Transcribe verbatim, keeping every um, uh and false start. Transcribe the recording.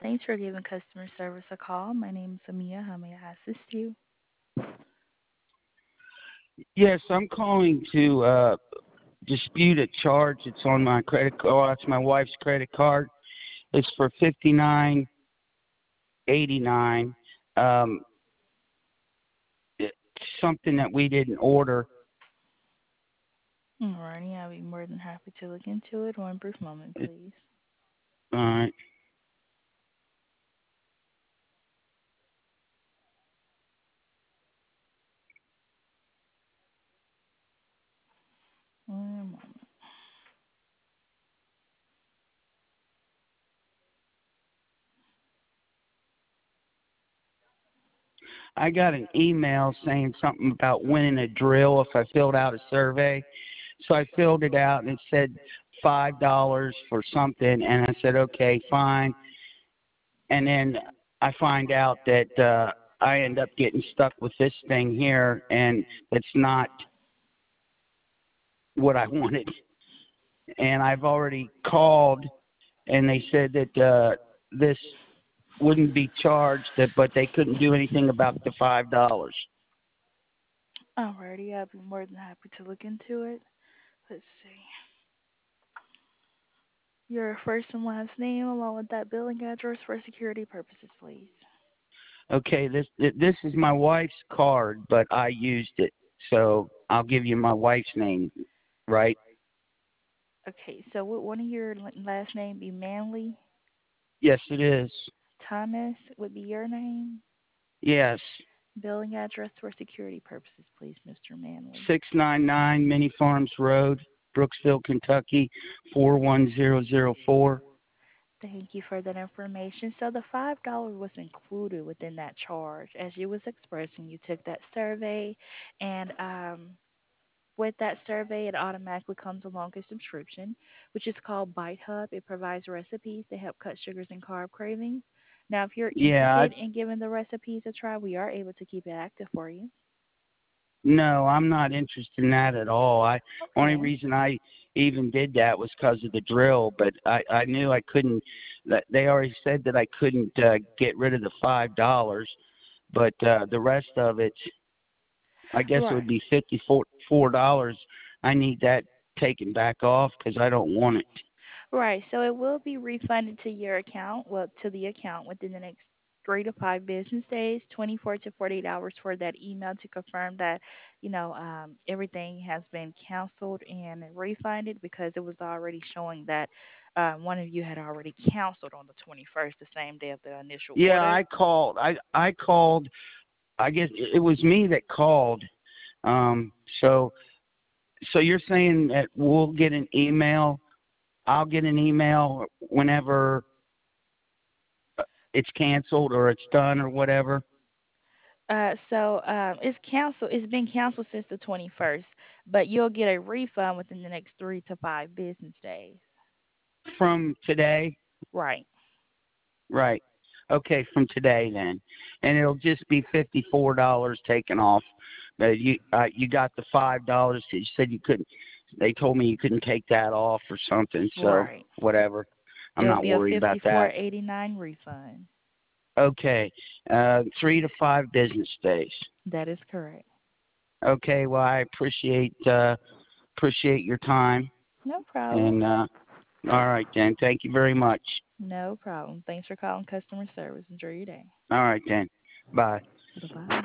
Thanks for giving customer service a call. My name is Amia. How may I assist you? Yes, I'm calling to uh, dispute a charge that's on my credit card. Oh, it's my wife's credit card. It's for fifty nine eighty nine. Um, it's something that we didn't order. Alrighty, I'll be more than happy to look into it. One brief moment, It, please. uh, One moment. I got an email saying something about winning a drill if I filled out a survey. So I filled it out and it said five dollars for something, and I said okay, fine. And then I find out that uh, I end up getting stuck with this thing here, and it's not what I wanted. And I've already called, and they said that uh, this wouldn't be charged, that, but they couldn't do anything about the five dollars. Alrighty, I'll be more than happy to look into it. Let's see. Your first and last name along with that billing address for security purposes, please. Okay, this this is my wife's card, but I used it, so I'll give you my wife's name, right? Okay, so would one of your l- last name be Manley? Yes, it is. Thomas would be your name? Yes, Billing address for security purposes, please, Mister Manley. six nine nine Mini Farms Road, Brooksville, Kentucky, four one zero zero four. Thank you for that information. So the five dollars was included within that charge. As you was expressing, you took that survey, and um, with that survey, it automatically comes along a subscription, which is called Bite Hub. It provides recipes to help cut sugars and carb cravings. Now, if you're Yeah, I, interested in giving the recipes a try, we are able to keep it active for you. no, I'm not interested in that at all. I only Okay. reason I even did that was because of the drill, but I I knew I couldn't. That they already said that I couldn't uh, get rid of the five dollars, but uh, the rest of it, I guess it would Right. be fifty four four dollars. I need that taken back off because I don't want it. Right. So it will be refunded to your account, well, to the account within the next three to five business days, twenty-four to forty-eight hours for that email to confirm that, you know, um, everything has been canceled and refunded because it was already showing that uh, one of you had already canceled on the twenty-first, the same day of the initial Yeah, order. I called. I I called. I guess it was me that called. Um, so so you're saying that we'll get an email. I'll get an email whenever it's canceled or it's done or whatever Uh, so um, it's canceled. It's been canceled since the twenty-first, but you'll get a refund within the next three to five business days. from today. Right. Right. Okay, from today then, and it'll just be fifty four dollars taken off. Uh, you uh, you got the five dollars. You said you couldn't. They told me you couldn't take that off or something. So Right. whatever. I'm It'll not be a worried about fifty-four that. eighty-nine refund. Okay. Uh, three to five business days. That is correct. Okay. Well, I appreciate uh, appreciate your time, No problem. and uh, all right then. Thank you very much. No problem. Thanks for calling customer service. Enjoy your day. All right then. Bye. Bye bye.